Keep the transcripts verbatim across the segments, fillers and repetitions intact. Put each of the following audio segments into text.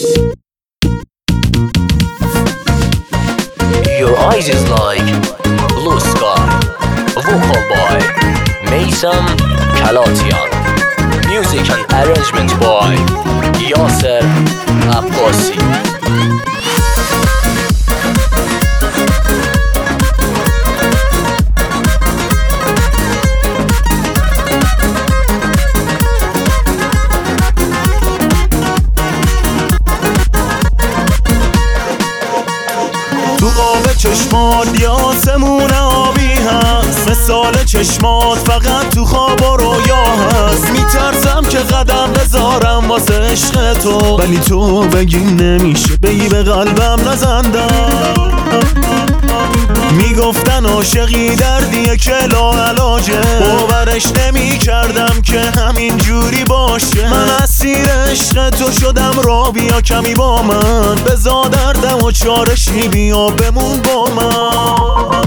Your eyes is like blue sky. Vocal by Mason Kalatian. Music and arrangement by Yasser Abbasi. تو قاب چشمات یه آسمون آبی هست، مثال چشمات فقط تو خواب و رویا هست. میترسم که قدم بذارم واسه عشق تو، ولی تو بگی نمیشه بگی به قلبم نزندم. میگفتن عاشقی دردیه که لاعلاجه، باورش نمی کردم که همین جوری باشه. من اسیر عشق تو شدم، را بیا کمی با من، بزا دردم و چارشی بیا بمون با من.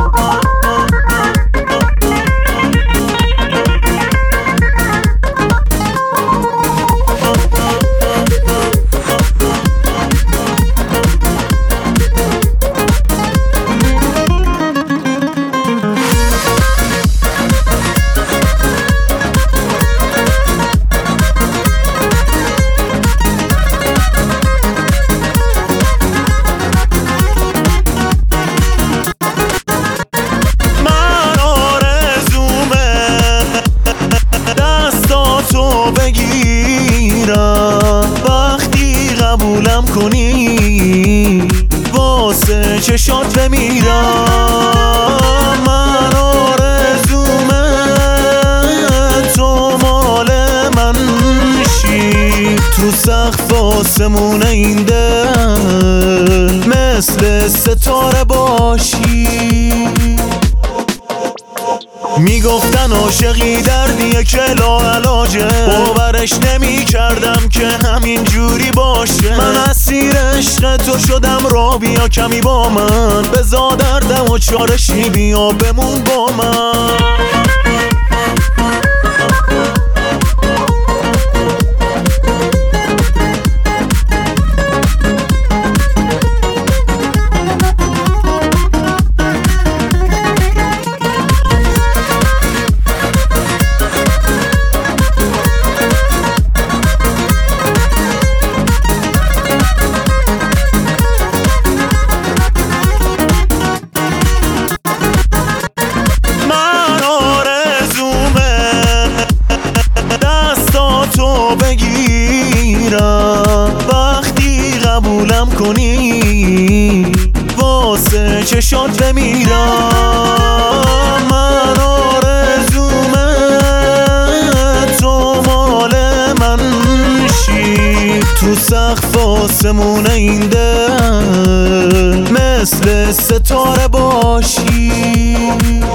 وقتی قبولم کنی واسه چشات بمیرم. من آرزومه تو مال من شی، تو سقف آسمون این دل مثل ستاره باشی. میگفتن عاشقی دردیه که لاعلاجه، باورش نمی کردم که همین جوری باشه. من اسیر عشق تو شدم، را بیا کمی با من، بزا دردم و چارشی بیا بمون با من. وقتی قبولم کنی واسه چشات بمیرم. من آرزومه تو مال من شی، تو سقف آسمون این دل مثل ستاره باشی.